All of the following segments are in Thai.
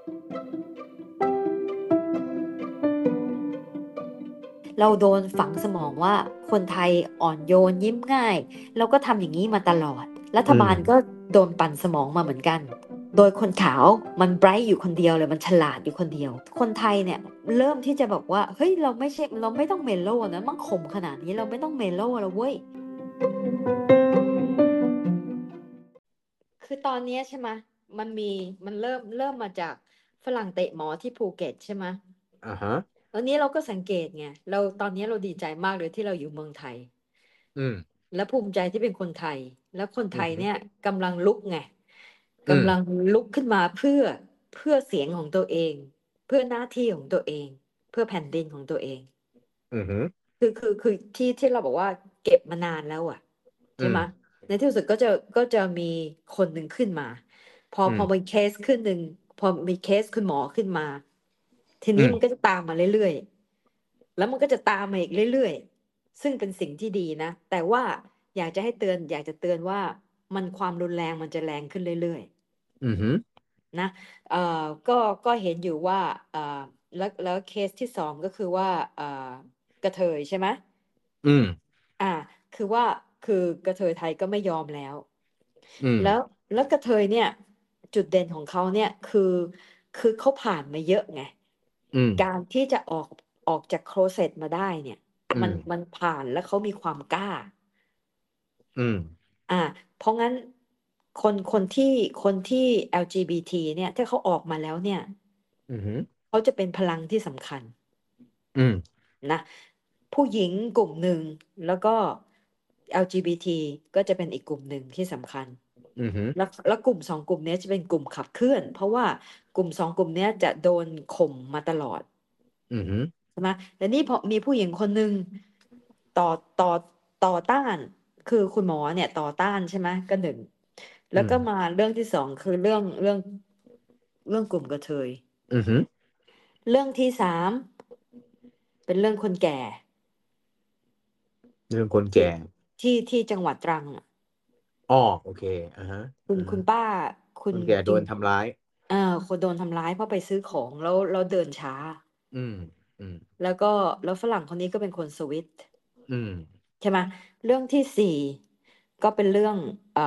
เราโดนฝังสมองว่าคนไทยอ่อนโยนยิ้มง่ายเราก็ทำอย่างนี้มาตลอดรัฐอืมบาลก็โดนปั่นสมองมาเหมือนกันโดยคนขาวมันไบรท์อยู่คนเดียวเลยมันฉลาดอยู่คนเดียวคนไทยเนี่ยเริ่มที่จะบอกว่าเฮ้ยเราไม่ใช่เราไม่ต้องเมโล่นะมันขมขนาดนี้เราไม่ต้องเมโล่แล้วเว้ยคือตอนนี้ใช่ไหมมันมีมันเริ่มมาจากฝรั่งเตะหมอที่ภูเก็ตใช่ไหมอ่าฮะตอนนี้เราก็สังเกตไงเราตอนนี้เราดีใจมากเลยที่เราอยู่เมืองไทยอืมและภูมิใจที่เป็นคนไทยแล้วคนไทอืมยเนี่ยกำลังลุกไงอืมกำลังลุกขึ้นมาเพื่อเสียงของตัวเองเพื่อหน้าที่ของตัวเองเพื่อแผ่นดินของตัวเองอืมคือที่เราบอกว่าเก็บมานานแล้วอ่ะอืมใช่ไหมในที่สุดก็จะมีคนหนึ่งขึ้นมาพออืมพอมีเคสขึ้นหนึ่งพอมีเคสคุณหมอขึ้นมาทีอืมนี้มันก็จะตามมาเรื่อยๆแล้วมันก็จะตามมาอีกเรื่อยๆซึ่งเป็นสิ่งที่ดีนะแต่ว่าอยากจะเตือนว่ามันความรุนแรงมันจะแรงขึ้นเรื่อยอืมๆนะเอ่อก็ก็เห็นอยู่ว่าเอ่อแล้วเคสที่สองก็คือว่ากระเทยใช่ไหมอืมอ่าคือว่าคือกระเทยไทยก็ไม่ยอมแล้วอืมแล้วแล้วกระเทยเนี่ยจุดเด่นของเขาเนี่ยคือเขาผ่านมาเยอะไงอืมการที่จะออกจากโคลเซ็ตมาได้เนี่ยอืมมันผ่านแล้วเขามีความกล้าอืมอ่าเพราะงั้นคนที่ LGBT เนี่ยถ้าเขาออกมาแล้วเนี่ยอืมเขาจะเป็นพลังที่สำคัญอืมนะผู้หญิงกลุ่มหนึ่งแล้วก็ LGBT ก็จะเป็นอีกกลุ่มหนึ่งที่สำคัญอืมแล้วกลุ่มสองกลุ่มเนี้ยจะเป็นกลุ่มขับเคลื่อนเพราะว่ากลุ่มสองกลุ่มเนี้ยจะโดนข่มมาตลอดอืมใช่ไหมแต่นี่พอมีผู้หญิงคนหนึ่งต่อต่อต่อต้านคือคุณหมอเนี่ยต่อต้านใช่ไหมก็หนึ่งแล้วอืมก็มาเรื่องที่สองคือเรื่องกลุ่มกระเทยอืมเรื่องที่สามเป็นเรื่องคนแก่เรื่องคนที่แก่ที่จังหวัดตรังอ่ะอ้อโอเคอ่าฮะคุณอ่าฮะคุณป้าคุณคนแก่โดจริงนทำร้ายเออคนโดนทำร้ายเพราะไปซื้อของแล้วเดินช้าอืมอืมแล้วก็แล้วฝรั่งคนนี้ก็เป็นคนสวิตอืมใช่ไหมเรื่องที่สี่ก็เป็นเรื่องอ่า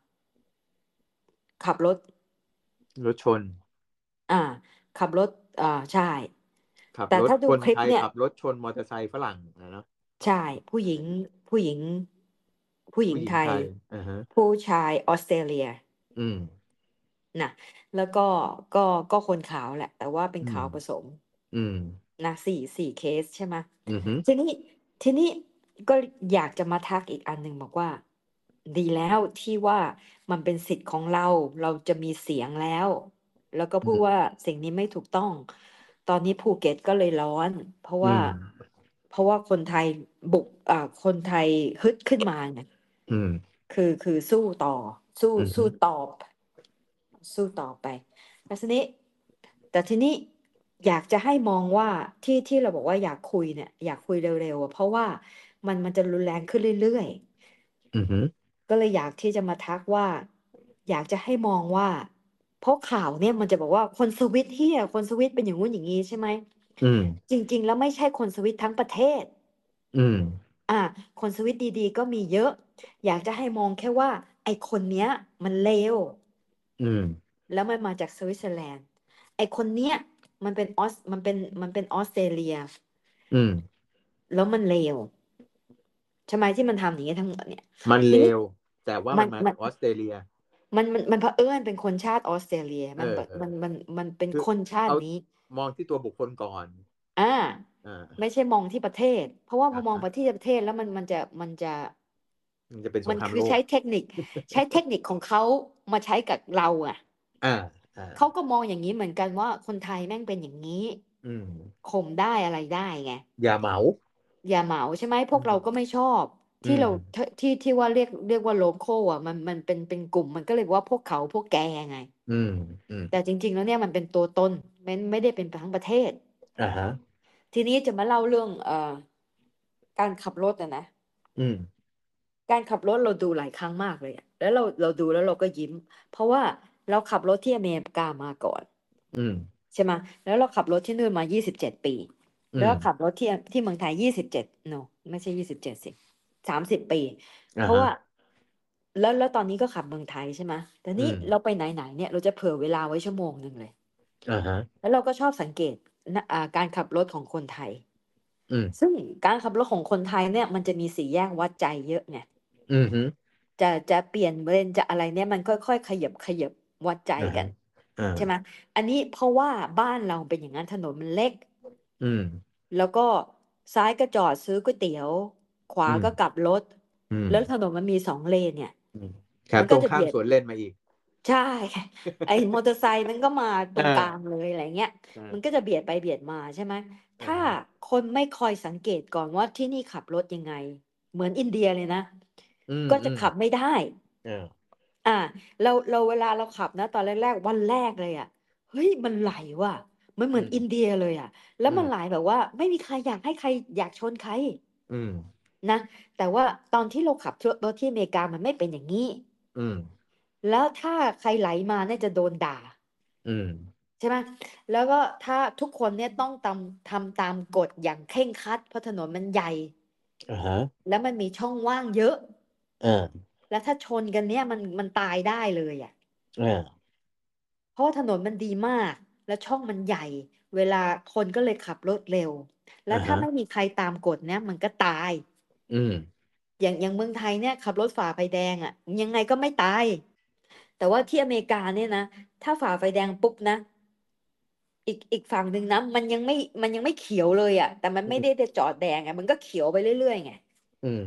ขับรถรถชนอ่าขับรถใช่ขับรถแต่ถ้าดูคนไทคลิปเนี่ยยขับรถชนมอเตอร์ไซค์ฝรั่งนะเนาะใช่ผู้หญิงผู้หญิงผู้หญิงไทยผู้หญิงไทยอ่าฮะผู้ชายออสเตรเลียอืมนะแล้วก็คนขาวแหละแต่ว่าเป็นอืมขาวผสมอืมนะสี่เคสใช่ไหมอืมทีนี้ก็อยากจะมาทักอีกอันหนึ่งบอกว่าดีแล้วที่ว่ามันเป็นสิทธิ์ของเราจะมีเสียงแล้วก็อืมพูดว่าสิ่งนี้ไม่ถูกต้องตอนนี้ภูเก็ตก็เลยร้อนเพราะว่าอืมคนไทยคนไทยฮึดขึ้นมาเนี่ยอืมคือสู้ต่อสู้อืสู้มต่อไปแล้วทีนี้อยากจะให้มองว่าที่เราบอกว่าอยากคุยเนี่ยอยากคุยเร็วๆอะเพราะว่ามันจะรุนแรงขึ้นเรื่อยอืมๆก็เลยอยากที่จะมาทักว่าอยากจะให้มองว่าเพราะข่าวเนี่ยมันจะบอกว่าคนสวิตเฮียคนสวิตเป็นอย่างงู้นอย่างนี้ใช่ไหมอืมจริงๆแล้วไม่ใช่คนสวิตทั้งประเทศอืมอ่าคนสวิตดีๆก็มีเยอะอยากจะให้มองแค่ว่าไอ้คนเนี้ยมันเลวอืมแล้วมันมาจากสวิตเซอร์แลนด์ไอ้คนเนี้ยมันเป็นออสเตรเลียอืมแล้วมันเลวใช่ไหมที่มันทำอย่างนี้ยทั้งหมดเนี่ยมันเลทีนี้วแต่ว่ามันมันมันมาจากออสเตรเลียมันเผอิญเป็นคนชาติออสเตรเลียเออมันเออมันเป็นคือคนชาเอาตินี้มองที่ตัวบุคคลก่อนอ่าอ่าไม่ใช่มองที่ประเทศเพราะว่าพอมองอ่าไปที่ประเทศแล้วมันจะมันจะเป็นสมันคืองครามโลกใช้เทคนิคของเขามาใช้กับเราอ่ะอ่าอ่าเขาก็มองอย่างนี้เหมือนกันว่าคนไทยแม่งเป็นอย่างนี้อืมข่มได้อะไรได้ไงอย่าเหมาอย่าเหมาใช่ไหมพอืมวกเราก็ไม่ชอบอืมที่ว่าเรียกว่าโลคอลอ่ะมันเป็นกลุ่มมันก็เลยว่าพวกเขาพวกแกไงอืมอืมแต่จริงๆแล้วเนี่ยมันเป็นตัวตนไม่ได้เป็นทั้งประเทศอ่าฮะทีนี้จะมาเล่าเรื่องการขับรถนะอืมการขับรถเราดูหลายครั้งมากเลยอะแล้วเราดูแล้วเราก็ยิ้มเพราะว่าเราขับรถที่อเมริกามาก่อนอืมใช่ไหมแล้วเราขับรถที่นู่นมา27 ปีอืมแล้วก็ขับรถที่เมืองไทย27 no ไม่ใช่27สิ30 ปีเพอ่าฮะราะว่าแล้วตอนนี้ก็ขับเมืองไทยใช่ไหมแต่นี่อืมเราไปไหนเนี่ยเราจะเผื่อเวลาไว้1 ชั่วโมงเลยอ่าฮะแล้วเราก็ชอบสังเกตนะการขับรถของคนไทยอืมซึ่งการขับรถของคนไทยเนี่ยมันจะมีสี่แยกวัดใจเยอะไงอืมฮึจะเปลี่ยนเลนจะอะไรเนี่ยมันค่อยๆขยับวัดใจอ่าฮะกันอ่าใช่ไหมอันนี้เพราะว่าบ้านเราเป็นอย่างนั้นถนนมันเล็กอืมแล้วก็ซ้ายก็จอดซื้อก๋วยเตี๋ยวขวาอืมก็กลับรถอืมแล้วถนนมันมี2 เลนเนี่ยอืมแถมัมนก็จะเบียดตรงข้ามสวนเล่นมาอีกใช่ไอ้มอเตอร์ไซค์มันก็มาตรงกลางอ่าเลยอะไรเงี้ยมันก็อ่าจะเบียดไปเบียดมาใช่ไหมถ้าอ่าฮะคนไม่คอยสังเกตก่อนว่าที่นี่ขับรถยังไงเหมือนอินเดียเลยนะอืมก็จะอืมขับไม่ได้อ่าอ่าเราเวลาเราขับนะตอนแรกๆวันแรกเลยอ่ะเฮ้ยมันไหลว่ะมันเหอืมือนอินมเดียเลยอ่ะแล้วอืมมันไหลแบบว่าไม่มีใครอยากให้ใครอยากชนใครอืมนะแต่ว่าตอนที่เราขับรถที่อเมริกามันไม่เป็นอย่างนี้อืมแล้วถ้าใครไหลมาเนี่ยจะโดนด่าอืมใช่ไหมแล้วก็ถ้าทุกคนเนี่ยต้องทำตามกฎอย่างเคร่งครัดเพราะถนนมันใหญ่อ่าฮะแล้วมันมีช่องว่างเยอะอ่าแล้วถ้าชนกันเนี่ยมันตายได้เลยอ่ะอ่าเพราะว่าถนนมันดีมากแล้วช่องมันใหญ่เวลาคนก็เลยขับรถเร็วแล้วถ้าอ่าฮะไม่มีใครตามกฎเนี่ยมันก็ตายอืมอย่างเมืองไทยเนี่ยขับรถฝ่าไฟแดงอ่ะยังไงก็ไม่ตายแต่ว่าที่อเมริกาเนี่ยนะถ้าฝ่าไฟแดงปุ๊บนะอีกฝั่งหนึ่งนะมันยังไม่เขียวเลยอ่ะแต่มันไม่ได้อืมจะจอดแดงไงมันก็เขียวไปเรื่อยๆไงอืม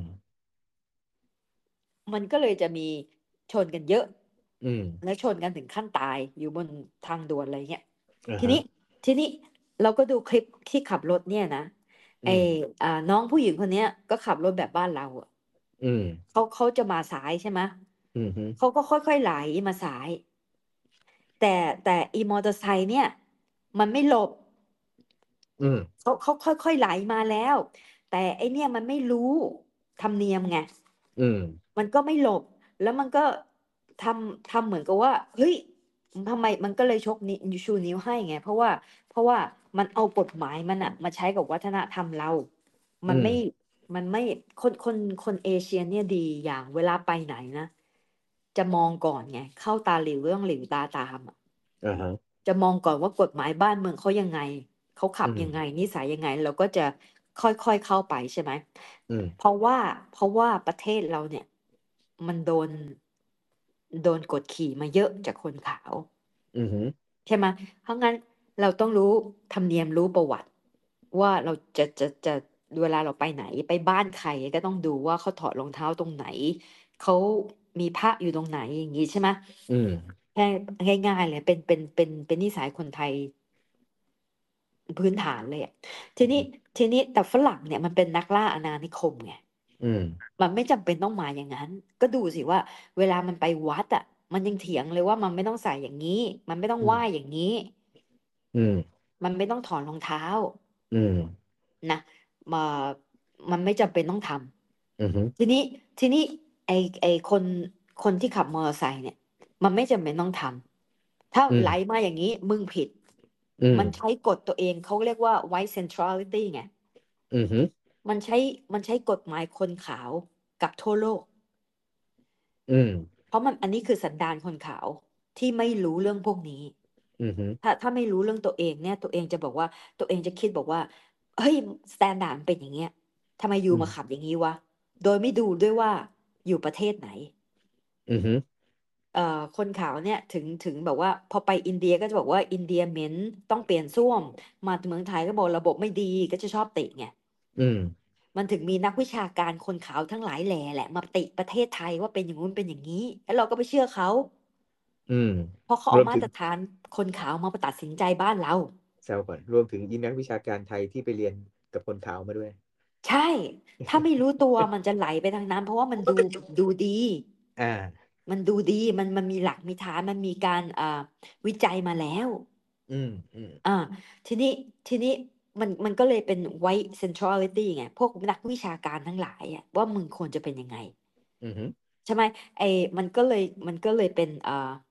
มันก็เลยจะมีชนกันเยอะอืมและชนกันถึงขั้นตายอยู่บนทางด่วนอะไรเงี้ยอ่าฮะทีนี้ทีนี้เราก็ดูคลิปที่ขับรถเนี่ยนะไออืมน้องผู้หญิงคนเนี้ยก็ขับรถแบบบ้านเราอ่ะอืมเขาจะมาสายใช่ไหมอืมฮึเขาก็ค่อยๆไหลมาสายแต่แต่อีมอเตอร์ไซค์เนี่ยมันไม่หลบอืมเขาค่อยๆไหลมาแล้วแต่ไอเนี่ยมันไม่รู้ธรรมเนียมไงอืมมันก็ไม่หลบแล้วมันก็ทำเหมือนกับว่าเฮ้ยทำไมมันก็เลยชกนิ้วชูนิ้วให้ไงเพราะว่ามันเอากฎหมายมันอะมาใช้กับวัฒนธรรมเรามันไม่อืมมันไม่คนเอเชียเนี่ยดีอย่างเวลาไปไหนนะจะมองก่อนไงเข้าตาหลิวเรื่องหลิวตาตามอะอ่าฮะจะมองก่อนว่ากฎหมายบ้านเมืองเขายังไง เขาขัอืมบยังไงนิสัยยังไงเราก็จะค่อยๆเข้าไปใช่ไหมอืมเพราะว่าประเทศเราเนี่ยมันโดนกดขี่มาเยอะจากคนขาวอืมฮึใช่ไหมเพราะงั้นเราต้องรู้ธรรมเนียมรู้ประวัติว่าเราจะเวลาเราไปไหนไปบ้านใครก็ต้องดูว่าเขาถอดรองเท้าตรงไหนเขามีพระอยู่ตรงไหนอย่างนี้ใช่ไหมอืมแค่ง่ายๆเลยเป็นนิสัยคนไทย พื้นฐานเลยอ่ะทีนี้ทีนี้แต่ฝรั่งเนี่ยมันเป็นนักล่าอาณานิคมไงอืมมันไม่จำเป็นต้องมาอย่างนั้นก็ดูสิว่าเวลามันไปวัดอ่ะมันยังเถียงเลยว่ามันไม่ต้องใส่อย่างนี้มันไม่ต้องไหว้อืมอย่างนี้อืมมันไม่ต้องถอดรองเท้าอืมนะมามันไม่จำเป็นต้องทอืมฮึำทีนี้ไอไอคนที่ขับมอเตอร์ไซค์เนี่ยมันไม่จำเป็นต้องทำถ้าไหลอืมมาอย่างนี้มึงผิดอืมมันใช้กฎตัวเองเขาเรียกว่า white centrality ไงอืมฮึมันใช้มันใช้กฎหมายคนขาวกับทั่วโลกอืมเพราะมันอันนี้คือสันดานคนขาวที่ไม่รู้เรื่องพวกนี้อืมฮึถ้าไม่รู้เรื่องตัวเองเนี่ยตัวเองจะบอกว่าตัวเองจะคิดบอกว่าเฮ้ยสแตนดาร์ดเป็นอย่างเงี้ยทำไมยูอืมมาขับอย่างนี้วะโดยไม่ดูด้วยว่าอยู่ประเทศไหนอืมฮึเอ่อคนขาวเนี่ยถึงแบบว่าพอไปอินเดียก็จะบอกว่าอินเดียเหม็นต้องเปลี่ยนส้วมมาเมืองไทยก็บอกระบบไม่ดีก็จะชอบติไงอืมมันถึงมีนักวิชาการคนขาวทั้งหลายแหล่แหละมาติประเทศไทยว่าเป็นอย่างนู้นเป็นอย่างนี้แล้วเราก็ไปเชื่อเขาอืมเพราะเขาเอารวมถึงมาตรฐานคนขาวมาตัดสินใจบ้านเราแซวก่อนรวมถึงอีนักวิชาการไทยที่ไปเรียนกับคนขาวมาด้วยใช่ถ้าไม่รู้ตัวมันจะไหลไปทางนั้นเพราะว่ามันดูดีอ่ามันดูดีมันมีหลักมีฐานมันมีการวิจัยมาแล้วอืมอืมอ่าทีนี้ทีนี้มันก็เลยเป็น white centrality ไงพวกนักวิชาการทั้งหลายอะว่ามึงควรจะเป็นยังไงอืมฮึใช่ไหมไอ้มันก็เลยเป็น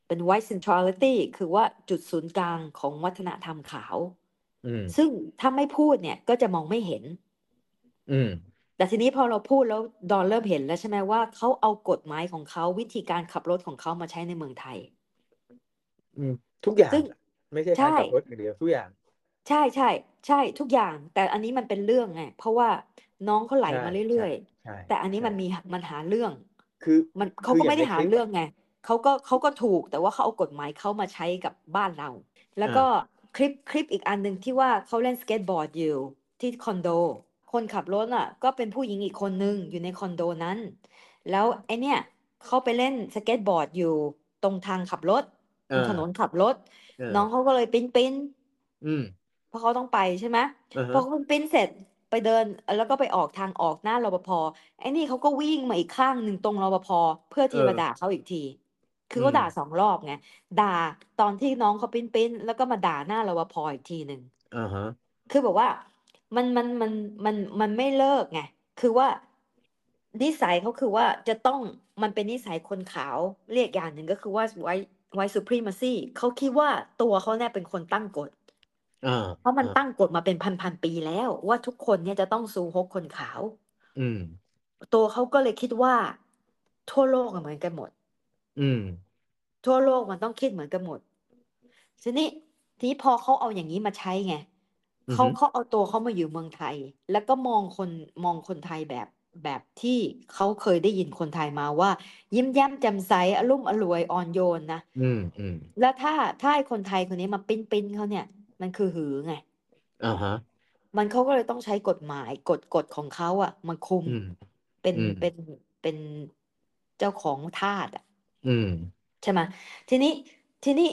เป็น white centrality คือว่าจุดศูนย์กลางของวัฒนธรรมขาวอืมซึ่งถ้าไม่พูดเนี่ยก็จะมองไม่เห็นอืมแต่ทีนี้พอเราพูดแล้วดอนเริ่มเห็นแล้วใช่ไหมว่าเขาเอากฎหมายของเขาวิธีการขับรถของเขามาใช้ในเมืองไทยอืมทุกอย่างซึ่งอะไม่ใช่การใช่ขับรถอย่างเดียวทุกอย่างใช่ใช่ใช่ทุกอย่างแต่อันนี้มันเป็นเรื่องไงเพราะว่าน้องเขาไหลใช่มาเรื่ใช่อยใช่ๆแต่อันนี้ใช่มันหาเรื่องคือมันเขาคือก็ไม่ได้หาอย่างในคลิปอ่ะเรื่องไงเขาก็ถูกแต่ว่าเขาเอากฎหมายเขามาใช้กับบ้านเราแล้วก็อ่าคลิปอีกอันหนึ่งที่ว่าเขาเล่นสเก็ตบอร์ดอยู่ที่คอนโดคนขับรถอ่ะก็เป็นผู้หญิงอีกคนนึงอยู่ในคอนโดนั้นแล้วไอเนี่ยเขาไปเล่นสเก็ตบอร์ดอยู่ตรงทางขับรถตอ่รงถนนาขับรถอ่าน้องเขาก็เลยปิ้นอืมเพราะเขาต้องไปใช่ไหมอ่าฮะพอเขาปริ้นเสร็จไปเดินแล้วก็ไปออกทางออกหน้ารปภไอ้นี่เขาก็วิ่งมาอีกข้างหนึ่งตรงรปภเพื่อเอที่มาด่าอเขาอีกทีคืออืมเขาด่า2 รอบไงด่าตอนที่น้องเขาปริ้นแล้วก็มาด่าหน้ารปภอีกทีหนึ่งอ่าฮะคือแบบว่ามันไม่เลิกไงคือว่านิสัยเขาคือว่าจะต้องมันเป็นนิสัยคนขาวเรียกอย่างหนึ่งก็คือว่าwhite supremacy เขาคิดว่าตัวเขาเนี่ยเป็นคนตั้งกฎอ่าเพราะมันอ่าตั้งกฎมาเป็นพันปีแล้วว่าทุกคนเนี่ยจะต้องซูฮกคนขาวอืมตัวเขาก็เลยคิดว่าทั่วโลกอะเหมือนกันหมดอืมทั่วโลกมันต้องคิดเหมือนกันหมดทีนี้พอเขาเอาอย่างนี้มาใช้ไงอืมเขาเอาตัวเขามาอยู่เมืองไทยแล้วก็มองคนไทยแบบที่เขาเคยได้ยินคนไทยมาว่ายิ้มแย้มแจ่มใสอรุ่มอร่วยอ่อนโยนนะอืมอืมแล้วถ้าไอ้คนไทยคนนี้มาปิ้นเขาเนี่ยมันคือหือไงอ่าฮะมันเขาก็เลยต้องใช้กฎหมายกฎของเขาอะมาคุมอืมเป็นอืมเป็นเจ้าของทาสอะอืมใช่ไหมทีนี้ทีนี้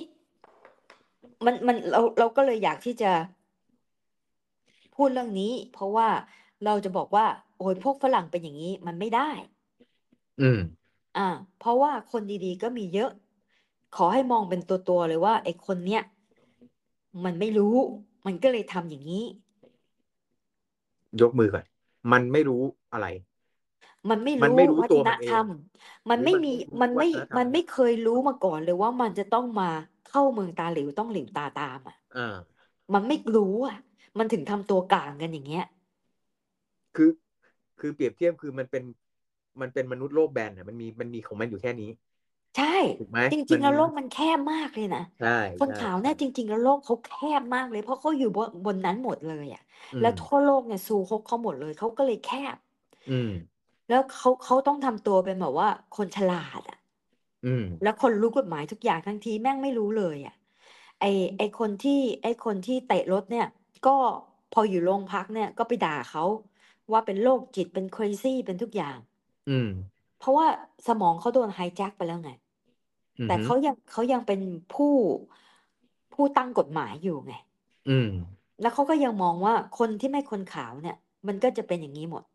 เราก็เลยอยากที่จะพูดเรื่องนี้เพราะว่าเราจะบอกว่าโอ้ยพวกฝรั่งเป็นอย่างนี้มันไม่ได้อืมอ่าเพราะว่าคนดีๆก็มีเยอะขอให้มองเป็นตัวเลยว่าไอ้คนเนี้ยมันไม่รู้มันก็เลยทำอย่างนี้ยกมือก่อนมันไม่รู้อะไรมันไม่รู้มันไม่รู้วัฒตัวมันเองนธรรมมันไม่มีหรือมันไม่รู้วัมันไม่ฒนธรรมมันไม่เคยรู้มาก่อนเลยว่ามันจะต้องมาเข้าเมืองตาหลิวต้องหลิวตาตามอ่ะอ่ามันไม่รู้อ่ะมันถึงทำตัวกลางกันอย่างเงี้ยคือคือเปรียบเทียบคือมันเป็นมนุษย์โลกแบนอ่ะมันมีของมันอยู่แค่นี้ใช่ถูกไหมจริงๆแล้วมันมีโลกมันแคบมากเลยนะใช่คนใช่ขาวเนี่ใช่ยจริงๆแล้วโลกเขาแคบมากเลยเพราะเขาอยู่บนนั้นหมดเลยอ่ะอืมแล้วทั่วโลกเนี่ยสู่ฮกเขาหมดเลยเขาก็เลยแคบอืมแล้วเขาต้องทำตัวเป็นแบบว่าคนฉลาดอ่ะอืมแล้วคนรู้กฎหมายทุกอย่างทั้งทีแม่งไม่รู้เลยอ่ะไอไอคนที่เตะรถเนี่ยก็พออยู่โรงพักเนี่ยก็ไปด่าเขาว่าเป็นโรคจิตเป็น crazy เป็นทุกอย่างอืมเพราะว่าสมองเขาโดนไฮแจ็คไปแล้วไง แต่อืมอืมเขายังเป็นผู้ตั้งกฎหมายอยู่ไงอืมแล้วเขาก็ยังมองว่าคนที่ไม่คนขาวเนี่ยมันก็จะเป็นอย่างนี้หมด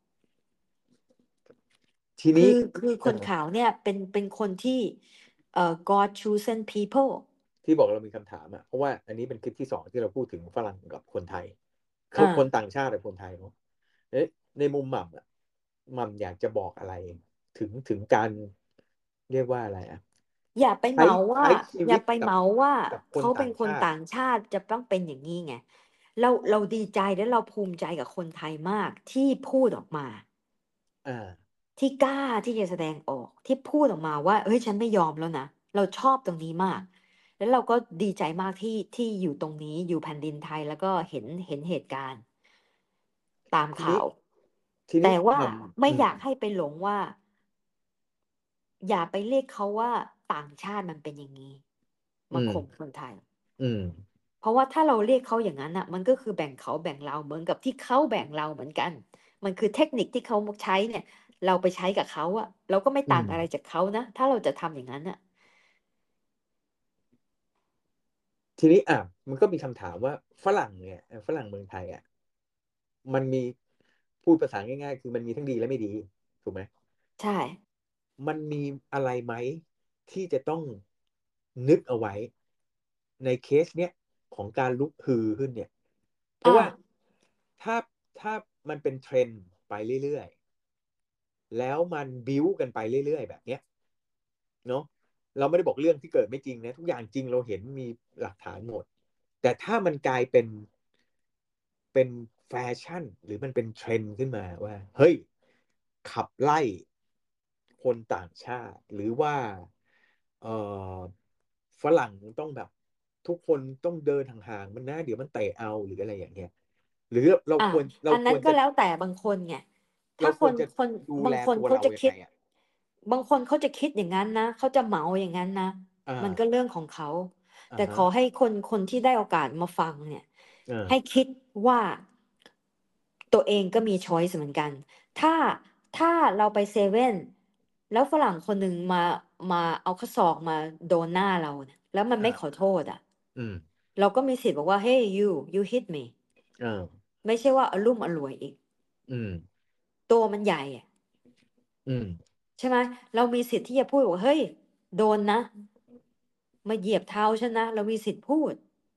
ทีนี้คือคนเออขาวเนี่ยเป็นคนที่God chosen people ที่บอกเรามีคำถามอ่ะเพราะว่าอันนี้เป็นคลิปที่สองที่เราพูดถึงฝรั่งกับคนไทยอ่าคนต่างชาติกับคนไทยเนาะเอ๊ะในมุมหม่ำอ่ะหม่ำอยากจะบอกอะไรถึงการเรียกว่าอะไรอ่ะอย่าไปเหใช้มาว่าใช้ชีอย่าวิตกับไปเหมาว่าคนเขาเป็นต่างชาติคนต่างชาติจะต้องเป็นอย่างนี้ไงเราดีใจและเราภูมิใจกับคนไทยมากที่พูดออกมาอ่าที่กล้าที่จะแสดงออกที่พูดออกมาว่าเฮ้ยฉันไม่ยอมแล้วนะเราชอบตรงนี้มากแล้วเราก็ดีใจมากที่อยู่ตรงนี้อยู่แผ่นดินไทยแล้วก็เห็นเหตุการณ์ตามทีนี้ข่าวทีนี้แต่ว่าหม่ไม่ำอยากให้ไปหลงว่าอย่าไปเรียกเขาว่าต่างชาติมันเป็นอย่างนี้อืมมาข่มคนไทยอืมเพราะว่าถ้าเราเรียกเขาอย่างนั้นอ่ะมันก็คือแบ่งเขาแบ่งเราเหมือนกับที่เขาแบ่งเราเหมือนกันมันคือเทคนิคที่เขาใช้เนี่ยเราไปใช้กับเขาอะเราก็ไม่อืมต่างอะไรจากเขานะถ้าเราจะทำอย่างนั้นอะทีนี้มันก็มีคำถามว่าฝรั่งเนี่ยฝรั่งเมืองไทยมันมีพูดภาษาง่ายๆคือมันมีทั้งดีและไม่ดีถูกไหมใช่มันมีอะไรไหมที่จะต้องนึกเอาไว้ในเคสเนี้ยของการลุกฮือขึ้นเนี่ยเพราะอ่าว่าถ้าถ้ามันเป็นเทรนด์ไปเรื่อยๆแล้วมันบิ้วกันไปเรื่อยๆแบบเนี้ยเนาะเราไม่ได้บอกเรื่องที่เกิดไม่จริงนะทุกอย่างจริงเราเห็นมีหลักฐานหมดแต่ถ้ามันกลายเป็นแฟชั่นหรือมันเป็นเทรนด์ขึ้นมาว่าเฮ้ยขับไล่คนต่างชาติหรือว่าเอ่อฝรั่งต้องแบบทุกคนต้องเดินห่างๆมันนะเดี๋ยวมันเตะเอาหรืออะไรอย่างเงี้ยหรือเราอ่ะควรเราอันนั้นควรจะก็แล้วแต่บางคนไงถ้าคนเราควรจะคนดูแลบางคนตัวเราเขาจะคิดยังไงอ่ะบางคนเขาจะคิดอย่างนั้นนะเขาจะเหมาอย่างนั้นนะอ่ามันก็เรื่องของเขาอ่าฮะแต่ขอให้คนที่ได้โอกาสมาฟังเนี่ยอ่าให้คิดว่าตัวเองก็มีช้อยส์เหมือนกันถ้าถ้าเราไปเซเว่นแล้วฝรั่งคนหนึ่งมาเอาข้อศอกมาโดนหน้าเราเนี่ยแล้วมันไม่ขออ่าโทษอ่ะอืมเราก็มีสิทธิ์บอกว่า hey you hit me อ่าไม่ใช่ว่าอลุ่มอล่วยอีกอืมตัวมันใหญ่อะอืมใช่ไหมเรามีสิทธิ์ที่จะพูดว่าเฮ้ยโดนนะมาเหยียบเท้าฉันนะเรามีสิทธิ์พูด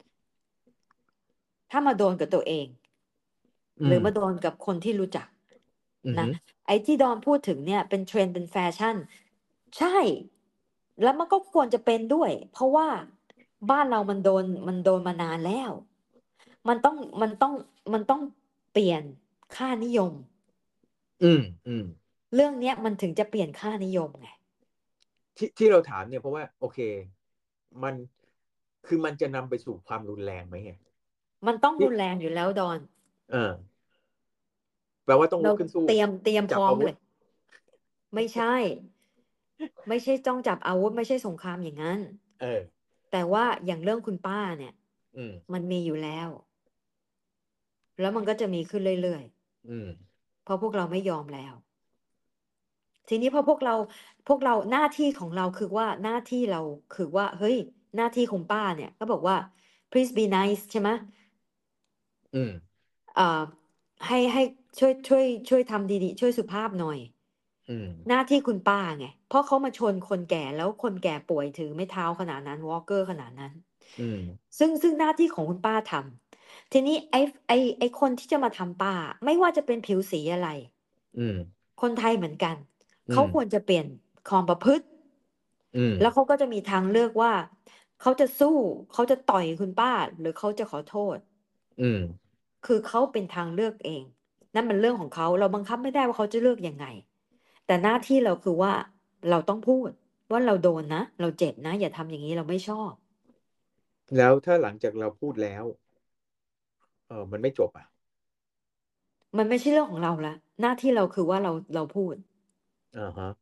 ถ้ามาโดนกับตัวเองหอืมรือมาโดนกับคนที่รู้จักนะอืมไอ้ที่ดอนพูดถึงเนี่ยเป็นเทรนด์เป็นแฟชั่นใช่แล้วมันก็ควรจะเป็นด้วยเพราะว่าบ้านเรามันโดนมานานแล้วมันต้องมันต้องมันต้องเปลี่ยนค่านิยมอืมอืมเรื่องเนี้ยมันถึงจะเปลี่ยนค่านิยมไงที่เราถามเนี่ยเพราะว่าโอเคมันคือมันจะนำไปสู่ความรุนแรงไหมไงมันต้องที่รุนแรงอยู่แล้วดอนเออแปลว่าต้องลุเรากขึ้นสู้เตรียมพจับอาวุธร้อมเลยไม่ใช่ไม่ใช่ต้องจับอาวุธไม่ใช่สงครามอย่างนั้นเออแต่ว่าอย่างเรื่องคุณป้าเนี่ยอืมมันมีอยู่แล้วแล้วมันก็จะมีขึ้นเรื่อยอืมๆเพราะพวกเราไม่ยอมแล้วทีนี้พอพวกเราหน้าที่ของเราคือว่าหน้าที่เราคือว่าเฮ้ยหน้าที่ของป้าเนี่ยก็บอกว่า please be nice ใช่ไหมอืมเอ่อให้ช่วยทำดีๆช่วยสุภาพหน่อยอืมหน้าที่คุณป้าไงเพราะเขามาชนคนแก่แล้วคนแก่ป่วยถือไม้เท้าขนาดนั้นวอล์กเกอร์ขนาดนั้นอืมซึ่งหน้าที่ของคุณป้าทำทีนี้ไอ้คนที่จะมาทำป้าไม่ว่าจะเป็นผิวสีอะไรอืมคนไทยเหมือนกันอืมเขาควรจะเปลี่ยนความประพฤติอืมแล้วเขาก็จะมีทางเลือกว่าเขาจะสู้เขาจะต่อยคุณป้าหรือเขาจะขอโทษอืมคือเขาเป็นทางเลือกเองนั่นมันเรื่องของเขาเราบังคับไม่ได้ว่าเขาจะเลือกยังไงแต่หน้าที่เราคือว่าเราต้องพูดว่าเราโดนนะเราเจ็บนะอย่าทำอย่างนี้เราไม่ชอบแล้วถ้าหลังจากเราพูดแล้วมันไม่จบอ่ะมันไม่ใช่เรื่องของเราละหน้าที่เราคือว่าเราพูดอ่าฮะ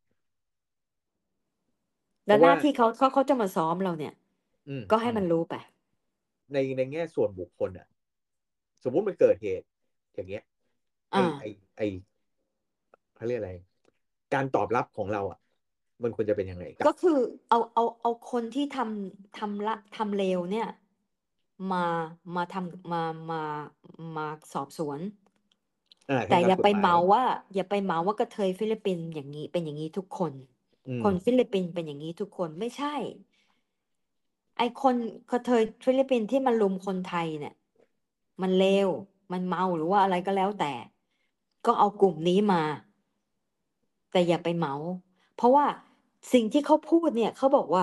เพแล้วหน้าราะว่าที่เขาจะมาซ้อมเราเนี่ยอืมก็ให้อืมมันรู้ไปในแง่ส่วนบุคคลอ่ะสมมุติมันเกิดเหตุอย่างเงี้ยไออ่าไอไอเขาเรียกอะไรการตอบรับของเราอ่ะมันควรจะเป็นยังไงกับก็คือเอาคนที่ทำเลวเนี่ยมามาทำมาสอบสวน แต่ทางการอย่าไปกฎหมายอย่าไปเหมากระเทยฟิลิปปินส์อย่างนี้เป็นอย่างนี้ทุกคนอืมคนฟิลิปปินส์เป็นอย่างนี้ทุกคนไม่ใช่ไอคนกระเทยฟิลิปปินส์ที่มันลุมคนไทยเนี่ยมันเลวมันเมาหรือว่าอะไรก็แล้วแต่ก็เอากลุ่มนี้มาแต่อย่าไปเหมาเพราะว่าสิ่งที่เขาพูดเนี่ยเขาบอกว่า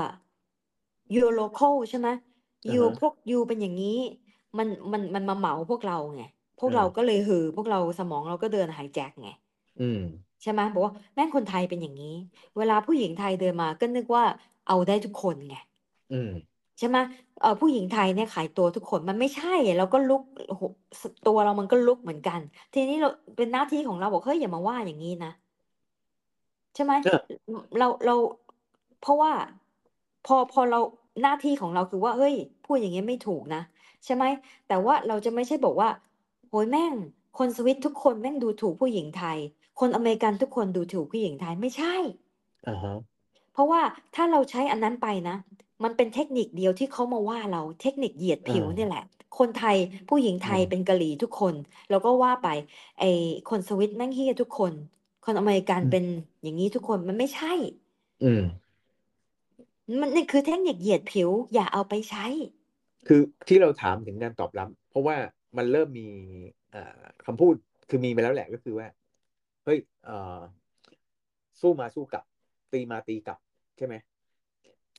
you're local ใช่ไหมอ่า you ฮะพวก you เป็นอย่างนี้มันมาเหมาพวกเราไงพวกเราก็อ่าเลยหือพวกเราสมองเราก็เดินไฮแจ็คไงอืมใช่ไหมบอกว่าแม่งคนไทยเป็นอย่างนี้เวลาผู้หญิงไทยเดินมาก็นึกว่าเอาได้ทุกคนไงอืมใช่ไหมผู้หญิงไทยเนี่ยขายตัวทุกคนมันไม่ใช่เราก็ลุกโอ้โหตัวเรามันก็ลุกเหมือนกันทีนี้เราเป็นหน้าที่ของเราบอกเฮ้ยอย่ามาว่าอย่างนี้นะใช่ไหมเออเราเพราะว่าพอเราหน้าที่ของเราคือว่าเฮ้ยพูดอย่างนี้ไม่ถูกนะใช่ไหมแต่ว่าเราจะไม่ใช่บอกว่าโหยแม่งคนสวิตทุกคนแม่งดูถูกผู้หญิงไทยคนอเมริกันทุกคนดูถูกผู้หญิงไทยไม่ใช่อ่าฮะเพราะว่าถ้าเราใช้อันนั้นไปนะมันเป็นเทคนิคเดียวที่เขามาว่าเราเทคนิคเหยียดอ่ผิวเนี่ยแหาละคนไทยผู้หญิงไทยเป็นอ่ากะหรี่ทุกคนแล้วก็ว่าไปไอ้คนสวิตแม่งเฮียทุกคนคนอเมริกันเป็นอย่างนี้ทุกคนมันไม่ใช่อืมมันนี่คือเทคนิคเหยียดผิวอย่าเอาไปใช้คือที่เราถามถึงการตอบรับเพราะว่ามันเริ่มมีคำพูดคือมีมาแล้วแหละก็คือว่าเฮ้ยสู้มาสู้กลับตีมาตีกลับใช่ไหม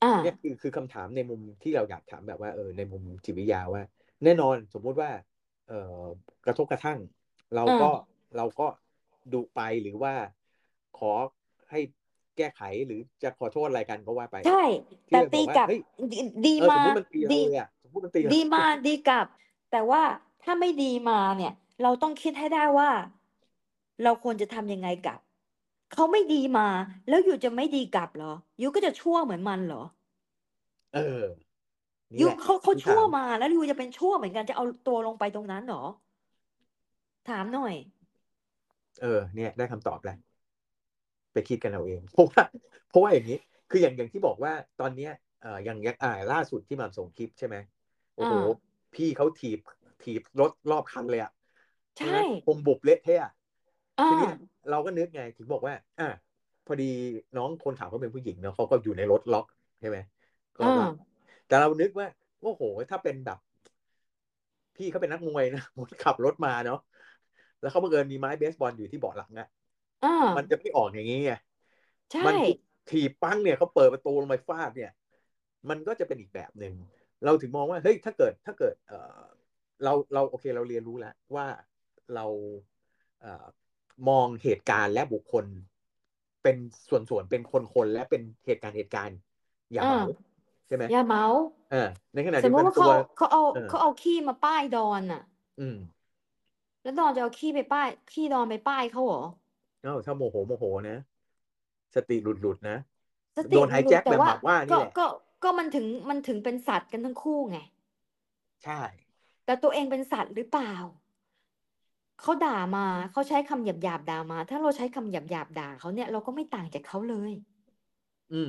อ่าเนี่ยคือคำถามในมุมที่เราอยากถามแบบว่าในมุมจิตวิทยาว่าแน่นอนสมมุติว่าเอ่อกระทบกระทั่งเราอ่าก็เราก็ดุไปหรือว่าขอให้แก้ไขหรือจะขอโทษอะไรกันก็ว่าไปใช่ที่แต่เราบอกว่าตีกลับเฮ้ยดีดีมาสมมุติมันตีดีเราเลยอ่ะสมมุติมันตีเราดีมาดีกลับแต่ว่าถ้าไม่ดีมาเนี่ยเราต้องคิดให้ได้ว่าเราควรจะทำยังไงกับเขาไม่ดีมาแล้วอยู่จะไม่ดีกลับเหรออยู่ก็จะชั่วเหมือนมันเหรอเออนี่ยูแหละเขาที่ถามชั่วมาแล้วยูจะเป็นชั่วเหมือนกันจะเอาตัวลงไปตรงนั้นเหรอถามหน่อยเนี่ยได้คำตอบแล้ว ไปคิดกันเอาเอง เพราะว่าอย่างนี้คืออย่างที่บอกว่าตอนเนี้ยอย่างล่าสุดที่มาส่งคลิปใช่ไหมโอ้อ่าโหพี่เขาถีบรถรอบคันเลยอะใช่ใช่ไหมคมบุบเละเทะอะอ่าทีนี้เราก็นึกไงถึงบอกว่าพอดีน้องคนขับเขาเป็นผู้หญิงเนาะเขาก็อยู่ในรถล็อกใช่ไหมก็อ่าว่าแต่เรานึกว่าโอ้โหถ้าเป็นแบบพี่เขาเป็นนักมวยนะขับรถมาเนาะแล้วเขาบังเอิญมีไม้เบสบอลอยู่ที่เบาะหลังอะอ่ามันจะไม่ออกอย่างนี้ไงใช่มันคือถีบปั้งเนี่ยเขาเปิดประตูลงไปฟาดเนี่ยมันก็จะเป็นอีกแบบหนึ่งเราถึงมองว่าเฮ้ยถ้าเกิดเราโอเคเราเรียนรู้แล้วว่าเราเอ่อมองเหตุการณ์และบุคคลเป็นส่วนเป็นคนและเป็นเหตุการณ์อย่าอ่าเหมาใช่ไหมอย่าเมาในขณะสมมุติว่าเดียวกันตัวเขาเอาเออเขาเอาขี้มาป้ายดอนน่ะอืมแล้วดอนจะเอาขี้ไปป้ายขี้ดอนไปป้ายเขาเหรอถ้าโมโหนะสติหลุดนะสติโดนไฮแจ็คแต่ว่าแบบหมากว่านี่แหละก็มันถึงเป็นสัตว์กันทั้งคู่ไงใช่แต่ตัวเองเป็นสัตว์หรือเปล่าเขาด่ามาเขาใช้คำหยาบๆด่ามาถ้าเราใช้คำหยาบๆด่าเขาเนี่ยเราก็ไม่ต่างจากเขาเลยอืม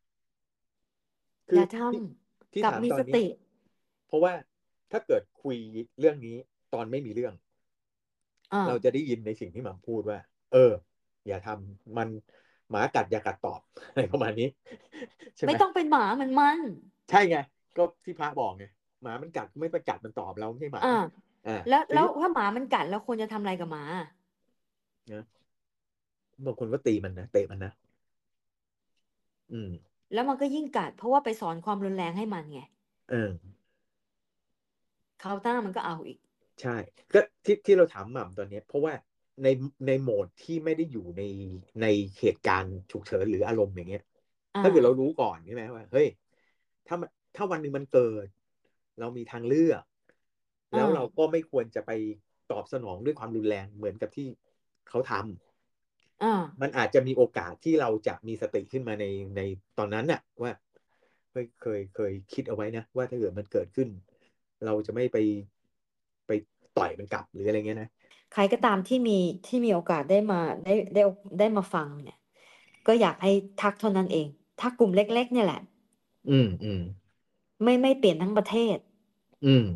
คืออย่าทที่ำที่กับถามตอนนี้มีสติเพราะว่าถ้าเกิดคุยเรื่องนี้ตอนไม่มีเรื่องอ่าเราจะได้ยินในสิ่งที่หมาพูดว่าอย่าทำมันหมากัดอย่ากัดตอบอะไรประมาณนี้ใช่ไหไม่มต้องเป็นหมาเหมือนมันใช่ไงก็ที่พระบอกไงหมามันกัดก็ไม่ไปกัดมันตอบเราไม่ใช่หมาอ่าอ่าแล้วแล้วทีนี้ถ้าหมามันกัดแล้วควรจะทำอะไรกับหมานะบางคนก็ตีมันนะเตะมันนะอืมแล้วมันก็ยิ่งกัดเพราะว่าไปสอนความรุนแรงให้มันไงเออคราวหน้ามันก็เอาอีกใช่ก็ที่เราถามหม่ำตอนนี้เพราะว่าในในโหมดที่ไม่ได้อยู่ในเหตุการณ์ฉุกเฉินหรืออารมณ์อย่างเงี้ยอ่าถ้าเกิดเรารู้ก่อนใช่ไหมว่าเฮ้ยถ้าวันหนึ่งมันเกิดเรามีทางเลือกอ่าแล้วเราก็ไม่ควรจะไปตอบสนองด้วยความรุนแรงเหมือนกับที่เขาทอ่าำมันอาจจะมีโอกาสที่เราจะมีสติขึ้นมาในตอนนั้นน่ะว่าเฮ้ยเคยคิดเอาไว้นะว่าถ้าเกิดมันเกิดขึ้นเราจะไม่ไปต่อยมันกลับหรืออะไรเงี้ยนะใครก็ตามที่มีโอกาสได้มาฟังเนี่ยก็อยากให้ทักเท่านั้นเองทักกลุ่มเล็กๆเนี่ยแหละอืมไม่เปลี่ยนทั้งประเทศอืม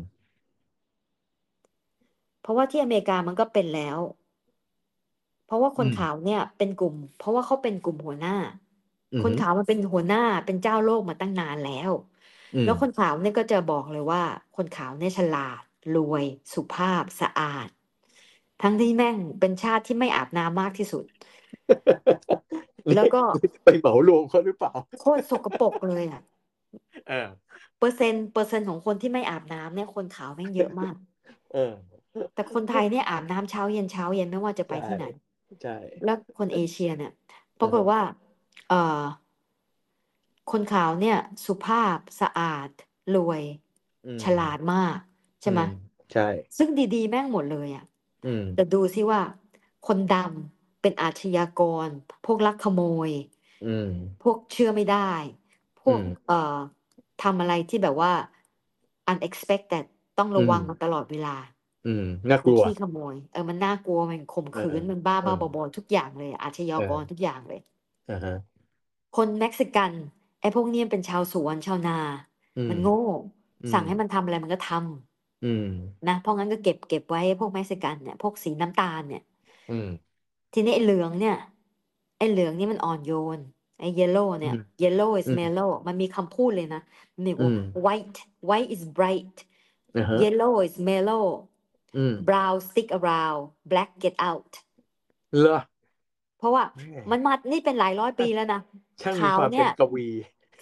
เพราะว่าที่อเมริกามันก็เป็นแล้ว เพราะว่าคอืมนขาวเนี่ยเป็นกลุ่มเพราะว่าเขาเป็นกลุ่มหัวหน้าอืมคนขาวมันเป็นหัวหน้าเป็นเจ้าโลกมาตั้งนานแล้วอืมแล้วคนขาวเนี่ยก็จะบอกเลยว่าคนขาวเนี่ยฉลาดรวยสุภาพสะอาดทั้งที่แม่งเป็นชาติที่ไม่อาบน้ำมากที่สุดนี่แล้วก็ไปเหมารวมเขาหรือเปล่าโคตรสกปรกเลยอ่ะเออเปอร์เซ็นต์ของคนที่ไม่อาบน้ำเนี่ยคนขาวแม่งเยอะมากเออแต่คนไทยเนี่ยอาบน้ำเช้าเย็นไม่ว่าจะไปใช่ที่ไหนใช่แล้วคนเอเชียเนี่ยปอือฮะรากฏว่าเอ่อ คนขาวเนี่ยสุภาพสะอาดรวยอืมฉลาดมากใช่ไหมอืมใช่ซึ่งดีๆแม่งหมดเลยอ่ะอืมแต่ดูสิว่าคนดำเป็นอาชญากรพวกลักขโมยอืมพวกเชื่อไม่ได้พวกอืมทำอะไรที่แบบว่า unexpected ต้องอืมระวังมันตลอดเวลาอืมน่ากมันลัวขี้ขโมยมันน่ากลัวมันข่มเออขืนมันบ้าเออบ้าบอๆทุกอย่างเลยอาชญากรเออทุกอย่างเลยอ่าฮะคนเม็กซิกันไอ้พวกเนี้ยเป็นชาวสวนชาวนาอืมมันโง่อืมสั่งให้มันทำอะไรมันก็ทอืมำนะเพราะงั้นก็เก็บไว้พวกเม็กซิกันเนี่ยพวกสีน้ำตาลเนี่ยอืมทีนี้ไอ้เหลืองนี่มันอ่อนโยนไอ้เยลโล่เนี่ยอืม yellow is อืม mellow มันมีคำพูดเลยนะมันบอกว่าอืม white is bright อ่าฮะ yellow is mellow อืม brown stick around black get out เหรอเพราะว่าแม่มันมานี่เป็นหลายร้อยปีแล้วนะช่างมีขาวเนี่ยความเป็นกวี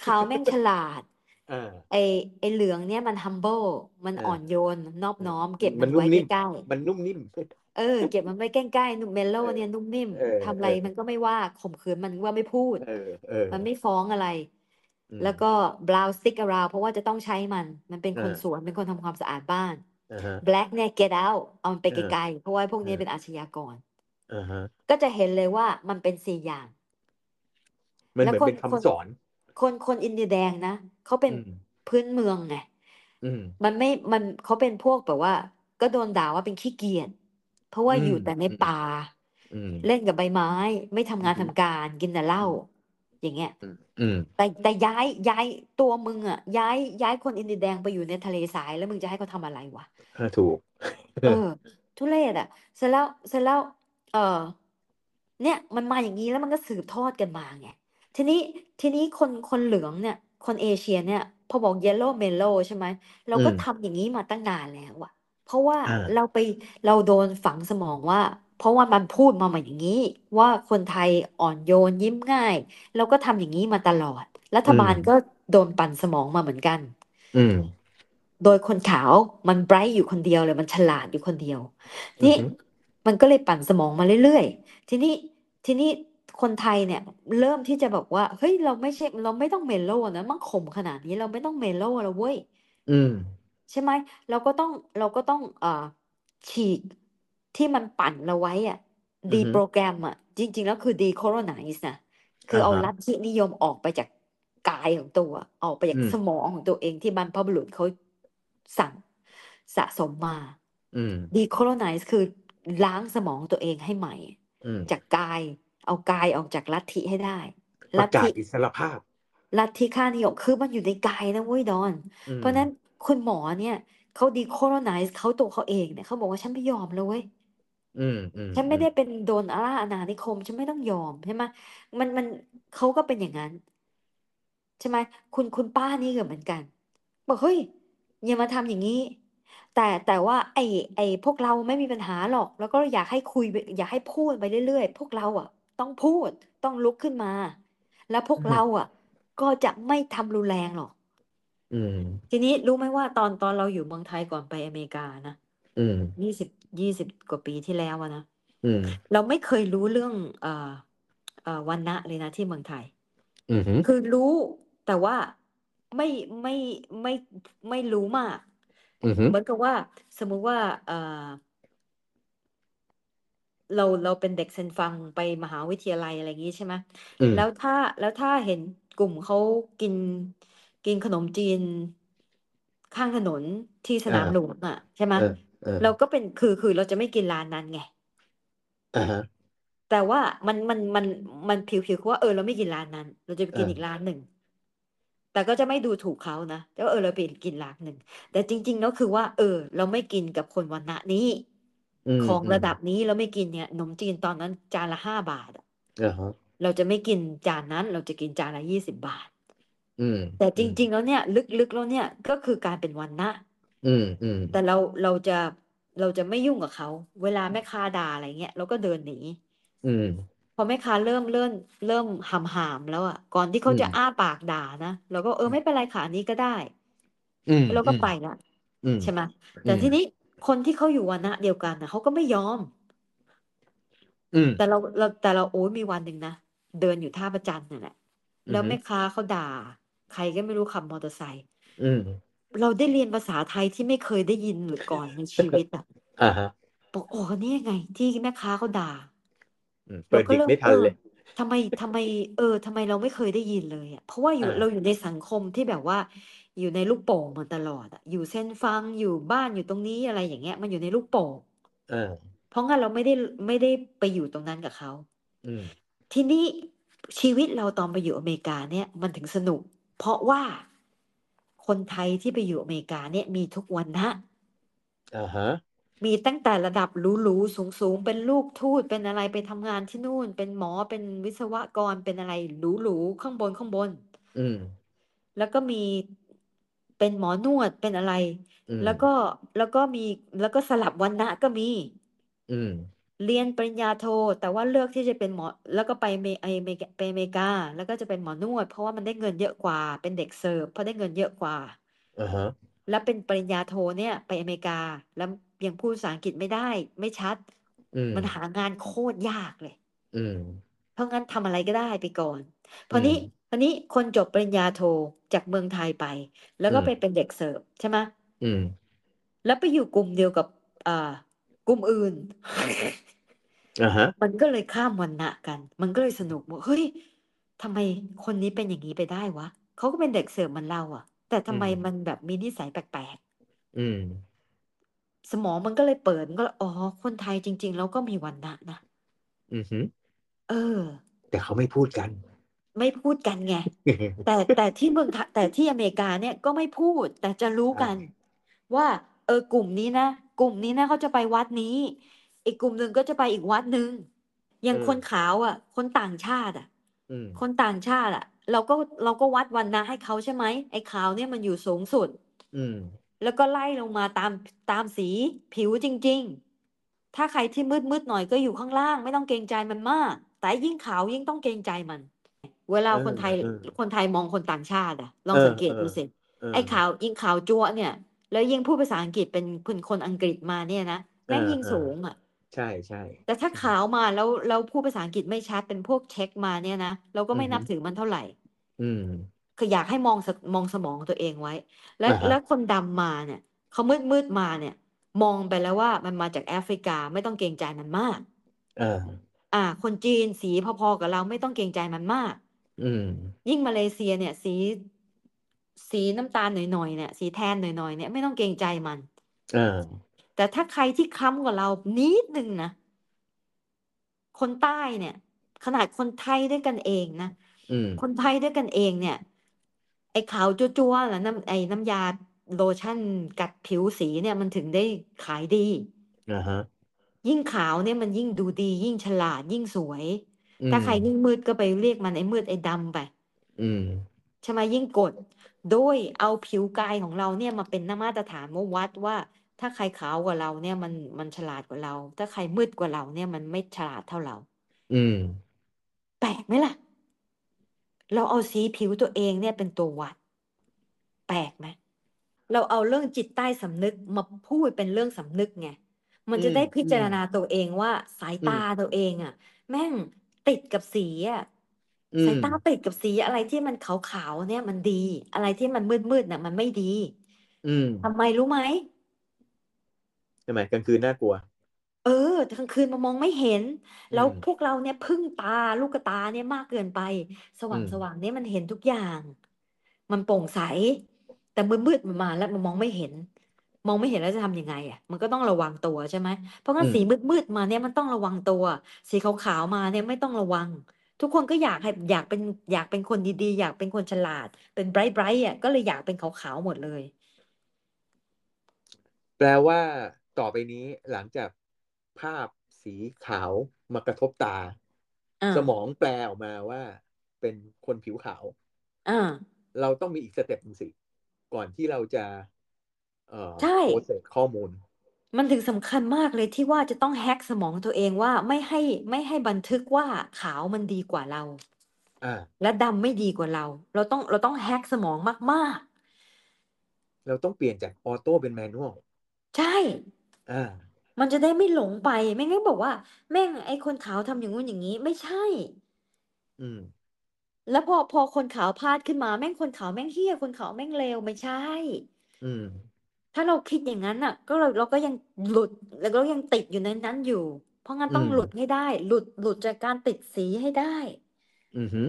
ขาวแม่งฉลาดอ่าไอไอเหลืองเนี่ยมัน humble มันอ่อนอ่าโยนนอบเออน้อมเก็บมัมันไว้นนุ่มนิ่มใกล้มันนุ่มนิ่มๆเก็บมันไว้ใกล้ๆนุ่มเมลโล่เออเนี่ยนุ่มนิ่มเออทำอะเออไรมันก็ไม่ว่าข่มขืนมันว่าไม่พูดเออเออมันไม่ฟ้องอะไรอืมแล้วก็ brown stick around เพราะว่าจะต้องใช้มันเป็นคนสอ่าวนเป็นคนทำความสะอาดบ้านอ่าฮะ black เนี่ย get out เอามันไปอ่าไกลๆเพราะว่าพวกนี้เป็นอ่าอาชญากรอ่าฮะก็จะเห็นเลยว่ามันเป็นสี่อย่างแล้วมันเหมือนเป็นคำสอนคนอินเดียแดงนะเขาเป็นอืมพื้นเมืองไงอืมมันไม่มันเขาเป็นพวกแบบว่าก็โดนด่าว่าเป็นขี้เกียจเพราะว่าอืมอยู่แต่ในอืมป่าอืมเล่นกับใบไม้ไม่ทำอืมงานทำการกินแต่เหล้าอย่างเงี้ยอืมอืมแต่ย้ายตัวมึงอ่ะย้ายคนอินเดียแดงไปอยู่ในทะเลทรายแล้วมึงจะให้เขาทำอะไรวะถูกเออทุเรศอ่ะเสร็จแล้วเออเนี่ยมันมาอย่างนี้แล้วมันก็สืบทอดกันมาไงทีนี้ทีนี้คนเหลืองเนี่ยคนเอเชียเนี่ยพอบอกเยลโล่เมลโล่ใช่ไหมเราอืมก็ทำอย่างนี้มาตั้งนานแล้วอะเพราะว่าอ่าเราโดนฝังสมองว่าเพราะว่ามันพูดมาอย่างนี้ว่าคนไทยอ่อนโยนยิ้มง่ายเราก็ทำอย่างนี้มาตลอดรัฐอืมบาลก็โดนปั่นสมองมาเหมือนกันอืมโดยคนขาวมันไบรท์อยู่คนเดียวเลยมันฉลาดอยู่คนเดียวนี่อืมมันก็เลยปั่นสมองมาเรื่อยๆทีนี้คนไทยเนี่ยเริ่มที่จะบอกว่าเฮ้ยเราไม่ต้องเมลโล่นะมันขมขนาดนี้เราไม่ต้องเมลโล่แล้วเว้ยอืมใช่ไหมเราก็ต้องฉีกที่มันปั่นเราไว้อะอืมดีโปรแกรมอะจริงๆแล้วคือดีโคโรไนซ์นะคือเอาอ่าฮะลัทธินิยมออกไปจากกายของตัวออกไปจากอืมสมองของตัวเองที่บรรพบุรุษเขาสั่งสะสมมาอืมดีโคโรไนซ์คือล้างสมองตัวเองให้ใหม่อืมจากกายเอากายออกจากลัทธิให้ได้ประกาลัทธิศอิสรภาพลัทธิค่านิยมคือมันอยู่ในกายนะเว้ยดอนอืมเพราะฉะนั้นคุณหมอเนี่ยเขาดีโคโรไนซ์เขาตัวเขาเองเนี่ยเขาบอกว่าฉันไม่ยอมเลยเว้ยอืมอืมฉันอืมไม่ได้เป็นโดนอาราอาณานิคมฉันไม่ต้องยอมใช่ไหมมันเขาก็เป็นอย่างนั้นใช่ไหมคุณป้านี่ก็เหมือนกันบอกเฮ้ยอย่ามาทำอย่างนี้แต่ว่าไอ้พวกเราไม่มีปัญหาหรอกแล้วก็อยากให้คุยไปอยากให้พูดไปเรื่อยๆพวกเราอ่ะต้องพูดต้องลุกขึ้นมาแล้วพวกเราอ่ะก็จะไม่ทำรุนแรงหรอกอืมทีนี้รู้ไหมว่าตอนเราอยู่เมืองไทยก่อนไปอเมริกานะอืมยี่สิบกว่าปีที่แล้วอะนะอืมเราไม่เคยรู้เรื่องวรรณะเลยนะที่เมืองไทยอืมอืมคือรู้แต่ว่าไม่ไม่ไม่ไม่รู้มากอืมเหมือนกับว่าสมมุติว่าเราเป็นเด็กเซนฟังไปมหาวิทยาลัยอะไรอย่างนี้ใช่ไหมอืมแล้วถ้าเห็นกลุ่มเขากินกินขนมจีนข้างถนนที่สอ่นามหลวางอ่ะใช่ไหมเออเออเราก็เป็นคือเราจะไม่กินร้านนั้นไงอ่าฮะแต่ว่ามันผิวๆคือว่าเราไม่กินร้านนั้นเราจะไปกินอีกอ่าร้านหนึ่งแต่ก็จะไม่ดูถูกเขานะแต่ว่าเราไปกินร้านหนึ่งแต่จริงๆแล้วคือว่าเราไม่กินกับคนวรรณะนี้อืมของอืมระดับนี้เราไม่กินเนี่ยขนมจีนตอนนั้นจานละ5 บาทอะอ่าฮะเราจะไม่กินจานนั้นเราจะกินจานละ20 บาทอืมแต่จอืมริงๆแล้วเนี่ยลึกๆแล้วเนี่ยก็คือการเป็นวันนะอืมอืมแต่เราจะไม่ยุ่งกับเขาเวลาแม่ค้าด่าอะไรเงี้ยเราก็เดินหนีอืมพอแม่ค้าเริ่มหามแล้วอ่ะก่อนที่เขาอืมจะอ้าปากด่านะเราก็ไม่เป็นไรค่ะอันนี้ก็ได้อืมเราอืมก็ไปละอืมใช่ไหมอืมแต่ทีนี้คนที่เขาอยู่วันนะเดียวกันนะเขาก็ไม่ยอมอืมแต่เราโอ้ยมีวันหนึ่งนะเดินอยู่ท่าพระจันทร์นั่นแหละอืมแล้วแม่ค้าเขาด่าใครก็ไม่รู้ขับมอเตอร์ไซค์อืมเราได้เรียนภาษาไทยที่ไม่เคยได้ยินหรือก่อนในชีวิตอ่ะอ่าฮะบอกโอ้นี่ยังไงที่แม่ค้าเขาด่าเราเปิดดิกก็เริ่มไม่ทันเลยทำไมเราไม่เคยได้ยินเลยอ่ะเพราะว่าเราออ่ายู่ในสังคมที่แบบว่าอยู่ในลูกโป่งมาตลอดอ่ะอยู่เส้นฟังอยู่บ้านอยู่ตรงนี้อะไรอย่างเงี้ยมันอยู่ในลูกโป่งอ่าเพราะงั้นเราไม่ได้ไปอยู่ตรงนั้นกับเขาอืมทีนี้ชีวิตเราตอนไปอยู่อเมริกาเนี่ยมันถึงสนุกเพราะว่าคนไทยที่ไปอยู่อเมริกาเนี่ยมีทุกวันนะอ่าฮะมีตั้งแต่ระดับหรูๆสูงๆเป็นลูกทูตเป็นอะไรไปทำงานที่นู่นเป็นหมอเป็นวิศวกรเป็นอะไรหรูๆข้างบนอืมแล้วก็มีเป็นหมอนวดเป็นอะไรอืมแล้วก็แล้วก็มีแล้วก็สลับวันนะก็มีอืมเรียนปริญญาโทแต่ว่าเลือกที่จะเป็นหมอแล้วก็ไปอเมริกาแล้วก็จะเป็นหมอนวดเพราะว่ามันได้เงินเยอะกว่าเป็นเด็กเสิร์ฟเพราะได้เงินเยอะกว่าอ่าฮะแล้วเป็นปริญญาโทเนี่ยไปอเมริกาแล้วยังพูดภาษาอังกฤษไม่ได้ไม่ชัดอืมมันหางานโคตรยากเลยอืมเพราะงั้นทำอะไรก็ได้ไปก่อนพอืมอนี้พอนี้คนจบปริญญาโทจากเมืองไทยไปแล้วอืมก็ไปเป็นเด็กเสิร์ฟใช่ไหมอืมแล้วไปอยู่กลุ่มเดียวกับกลุ่มอื่นอ่าฮะมันก็เลยข้ามวรรณะกัน มันก็เลยสนุกว่าเฮ้ยทำไมคนนี้เป็นอย่างนี้ไปได้วะ เขาก็เป็นเด็กเสิร์ฟเหมือนเราอะแต่อืทำไมมมันแบบมีนิสัยแปลกอืมๆสมองมันก็เลยเปิดมันก็อ๋อคนไทยจริงๆแล้วก็มีวรรณะนะอืมฮึเออแต่เขาไม่พูดกันไม่พูดกันไงแต่ที่เมืองไทยแต่ที่อเมริกาเนี่ยก็ไม่พูดแต่จะรู้ใช่กันว่ากลุ่มนี้นะกลุ่มนี้นะเขาจะไปวัดนี้อีกกลุ่มหนึ่งก็จะไปอีกวัดหนึ่งอย่าเอองคนขาวอ่ะคนต่างชาติอ่ะอืมคนต่างชาติอ่ะเราก็วัดวันนะให้เขาใช่ไหมไอ้ขาวเนี่ยมันอยู่สูงสุดอืมแล้วก็ไล่ลงมาตามสีผิวจริงๆถ้าใครที่มืดหน่อยก็อยู่ข้างล่างไม่ต้องเกรงใจมันมากแต่ยิ่งขาวยิ่งต้องเกรงใจมัน เวลาเออเออคนไทยมองคนต่างชาติอะลอเอองสังเกเออตดูสิเออไอ้ขาวยิ่งขาวจั๊วะเนี่ยแล้วยิ่งพูดภาษาอังกฤษเป็นคนอังกฤษมาเนี่ยนะเออแม่งยิ่งเออสูงอะใช่ใช่แต่ถ้าอืมขาวมาแล้วพูดภาษาอังกฤษไม่ชัดเป็นพวกเช็คมาเนี่ยนะเราก็อืมฮึไม่นับถือมันเท่าไหร่อืมคืออยากให้มองสมองตัวเองไว้และอ่าฮะและคนดำมาเนี่ยเขามืดมาเนี่ยมองไปแล้วว่ามันมาจากแอฟริกาไม่ต้องเกรงใจมันมากอ่าคนจีนสีพอๆกับเราไม่ต้องเกรงใจมันมากอืมยิ่งมาเลเซียเนี่ยสีน้ำตาลหน่อยๆเนี่ยสีแทนหน่อยๆเนี่ยไม่ต้องเกรงใจมันอ่าแต่ถ้าใครที่ค้ำกว่าเรานิดนึงนะคนใต้เนี่ยขนาดคนไทยด้วยกันเองนะอืมคนไทยด้วยกันเองเนี่ยไอ้ขาวจั๊วๆน่ะน้ำยาโลชั่นกัดผิวสีเนี่ยมันถึงได้ขายดีอ่าฮะยิ่งขาวเนี่ยมันยิ่งดูดียิ่งฉลาดยิ่งสวยอืมถ้าใครยิ่งมืดก็ไปเรียกมันไอ้มืดไอ้ดำไปอืมใช่ไหมยิ่งกดโดยเอาผิวกายของเราเนี่ยมาเป็นมาตรฐานว่าวัดว่าถ้าใครขาวกว่าเราเนี่ยมันฉลาดกว่าเราถ้าใครมืดกว่าเราเนี่ยมันไม่ฉลาดเท่าเราอืมแปลกไหมล่ะเราเอาสีผิวตัวเองเนี่ยเป็นตัววัดแปลกไหมเราเอาเรื่องจิตใต้สำนึกมาพูดเป็นเรื่องสำนึกไงมันอืมจะได้พิอืมจารณาตัวเองว่าสายตาอืมตัวเองอ่ะแม่งติดกับสีอ่ะอืมสายตาติดกับสีอะไรที่มันขาวๆเนี่ยมันดีอะไรที่มันมืดๆน่ะมันไม่ดีอืมทำไมรู้ไหมทำไมกลางคืนน่ากลัวเออกลางคืนมามองไม่เห็นอืมแล้วพวกเราเนี่ยพึ่งตาลูกตาเนี่ยมากเกินไปสอืว่างมสว่างเนี่ยมันเห็นทุกอย่างมันโปร่งใสแต่มืดมันมาแล้วมันมองไม่เห็นมองไม่เห็นแล้วจะทำยังไงอ่ะมันก็ต้องระวังตัวใช่ไหมเพราะงั้อืมนสีมืดมาเนี่ยมันต้องระวังตัวสีขาวๆมาเนี่ยไม่ต้องระวังทุกคนก็อยากเป็นคนดีๆอยากเป็นคนฉลาดเป็นไบรท์อ่ะก็เลยอยากเป็นขาวๆหมดเลยแปลว่าต่อไปนี้หลังจากภาพสีขาวมากระทบตาอ่าสมองแปลออกมาว่าเป็นคนผิวขาวอ่าเราต้องมีอีกสเต็ปหนึ่งสิก่อนที่เราจะใช่โปรเซสข้อมูลมันถึงสำคัญมากเลยที่ว่าจะต้องแฮ็กสมองตัวเองว่าไม่ให้บันทึกว่าขาวมันดีกว่าเราอ่าและดำไม่ดีกว่าเราเราต้องแฮ็กสมองมากเราต้องเปลี่ยนจากออโต้เป็นแมนนวลๆใช่อ่ามันจะได้ไม่หลงไปไม่งั้นบอกว่าแม่งไอ้คนขาวทำอย่างงู้นอย่างนี้ไม่ใช่อืมแล้วพอคนขาวพลาดขึ้นมาแม่งคนขาวแม่งเหี้ยคนขาวแม่งเลวไม่ใช่อืมถ้าเราคิดอย่างนั้นน่ะก็เราก็ยังหลุดแล้วก็ยังติดอยู่ในนั้นอยู่เพราะงั้นอืมต้องหลุดให้ได้หลุดจากการติดสีให้ได้อืมฮึ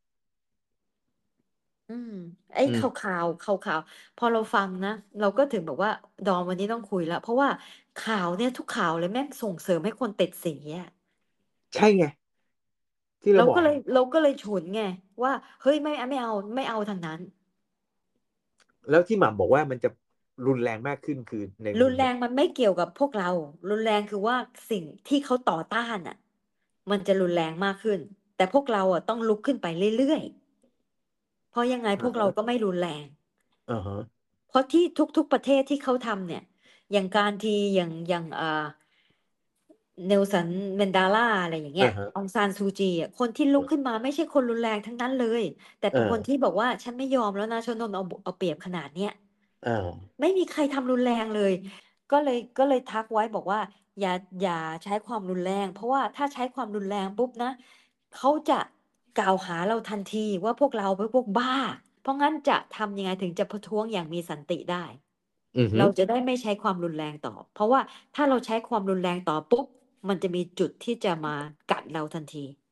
อืมไอ้อืมข่าวพอเราฟังนะเราก็ถึงแบบว่าดอมวันนี้ต้องคุยแล้วเพราะว่าข่าวเนี่ยทุกข่าวเลยแม่งส่งเสริมให้คนติดสีอ่ะใช่ไงที่เราบอกเราก็เลยฉุนไงว่าเฮ้ยไม่เอาทางนั้นแล้วที่หม่ำบอกว่ามันจะรุนแรงมากขึ้นคือในรุนมุมไหนแรงมันไม่เกี่ยวกับพวกเรารุนแรงคือว่าสิ่งที่เขาต่อต้านอ่ะมันจะรุนแรงมากขึ้นแต่พวกเราอ่ะต้องลุกขึ้นไปเรื่อยๆเพราะยังไงพอ่าฮะวกเราก็ไม่รุนแรงอ่าฮะเพราะที่ทุกๆประเทศที่เขาทำเนี่ยอย่างการทีอย่างเนลสันเมนดาลาอะไรอย่างเงี้ยอ่าฮะองซานซูจีอะคนที่ลุกขึ้นมาไม่ใช่คนรุนแรงทั้งนั้นเลยแต่เป็นคนอ่าที่บอกว่าฉันไม่ยอมแล้วนะฉันโดนเอาเปรียบขนาดเนี้ยอ่าไม่มีใครทำรุนแรงเลยก็เลยทักไว้บอกว่าอย่าใช้ความรุนแรงเพราะว่าถ้าใช้ความรุนแรงปุ๊บนะเขาจะกล่าวหาเราทันทีว่าพวกเราเป็นพวกบ้าเพราะงั้นจะทำยังไงถึงจะประท้วงอย่างมีสันติได้อือฮึเราจะได้ไม่ใช้ความรุนแรงต่อเพราะว่าถ้าเราใช้ความรุนแรงต่อปุ๊บมันจะมีจุดที่จะมากัดเราทันที